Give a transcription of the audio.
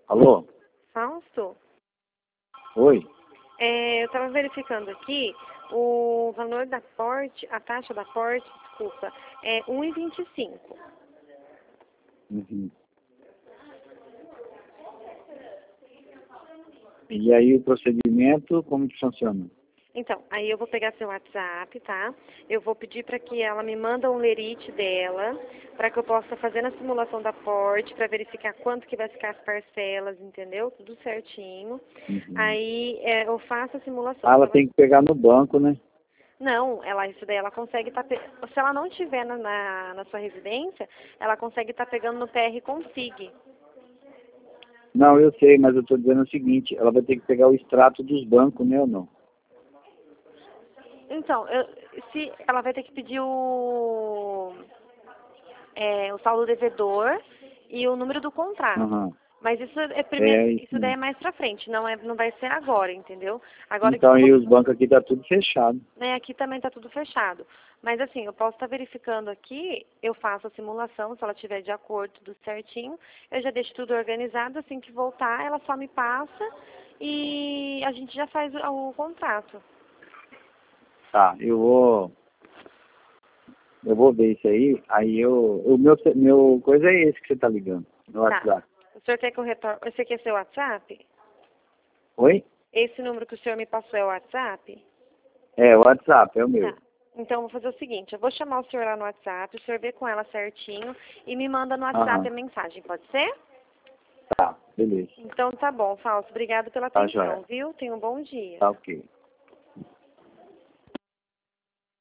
Alô? Fausto? Oi? Eu estava verificando aqui o valor da porte, a taxa da porte, desculpa, é 1,25. Uhum. E aí o procedimento, como que funciona? Então, aí eu vou pegar seu WhatsApp, tá? Eu vou pedir para que ela me manda um lerite dela, para que eu possa fazer na simulação da porte, para verificar quanto que vai ficar as parcelas, entendeu? Tudo certinho. Uhum. Aí eu faço a simulação. Ah, ela tem que pegar no banco, né? Não, isso daí ela consegue estar... Se ela não estiver na sua residência, ela consegue estar pegando no PR Consig. Não, eu sei, mas eu estou dizendo o seguinte, ela vai ter que pegar o extrato dos bancos, né ou não? Então, se ela vai ter que pedir o saldo devedor e o número do contrato. Uhum. Mas isso é Isso isso daí é mesmo. mais pra frente, não vai ser agora, entendeu? Agora que eu Então, vou, e os bancos aqui tá tudo fechado. né, aqui também tá tudo fechado. Mas assim, eu posso estar verificando aqui, eu faço a simulação, se ela estiver de acordo, tudo certinho, eu já deixo tudo organizado, assim que voltar, ela só me passa e a gente já faz o contrato. Tá, eu vou ver isso aí o meu coisa é esse que você tá ligando, no Tá. WhatsApp. O senhor quer que eu retorne? Esse aqui é seu WhatsApp? Oi? Esse número que o senhor me passou é o WhatsApp? É, o WhatsApp, é o meu. Tá. Então, eu vou fazer o seguinte, eu vou chamar o senhor lá no WhatsApp, o senhor vê com ela certinho e me manda no WhatsApp Aham, a mensagem, pode ser? tá, beleza. Então, tá bom, Fausto. Obrigado pela Tá, joia. atenção, viu? Tenha um bom dia. Tá ok.